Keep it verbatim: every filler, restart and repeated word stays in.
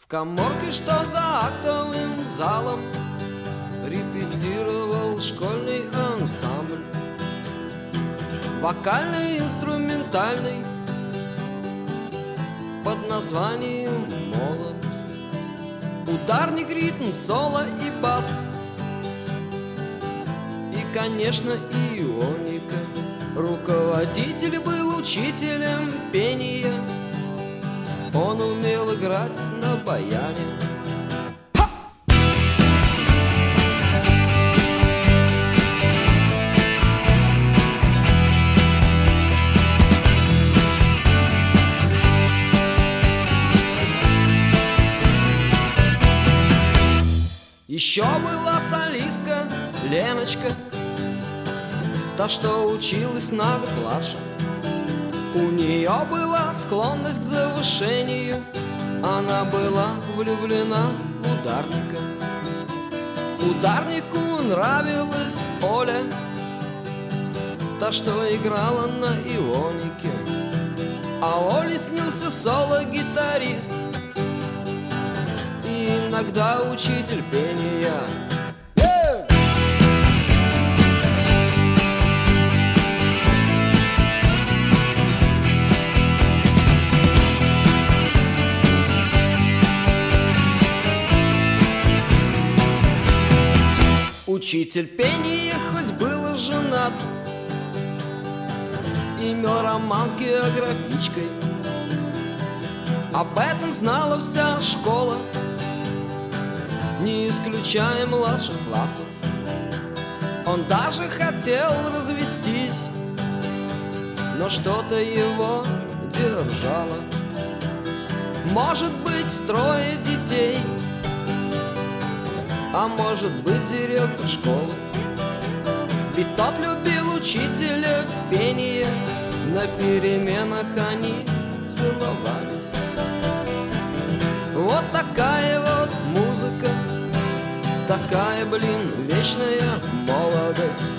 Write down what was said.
каморке, что за актовым залом, репетировал школьный ансамбль. Вокальный, инструментальный, под названием «Молодость». Ударник, ритм, соло и бас. И, конечно, ионика. Руководитель был учителем пения. Он умел играть на баяне. Еще была солистка Леночка, та, что училась на год младше. У нее была склонность к завышению, она была влюблена в ударника. Ударнику нравилась Оля, та, что играла на ионике. А Оле снился соло-гитарист, иногда учитель пения. Учитель пения хоть был и женат, имел роман с географичкой. Об этом знала вся школа, не исключая младших классов. Он даже хотел развестись, но что-то его держало. Может быть, трое детей, а может быть, директор школы. И тот любил учителя пения, на переменах они целовались. Вот такая вот музыка, такая, блин, вечная молодость.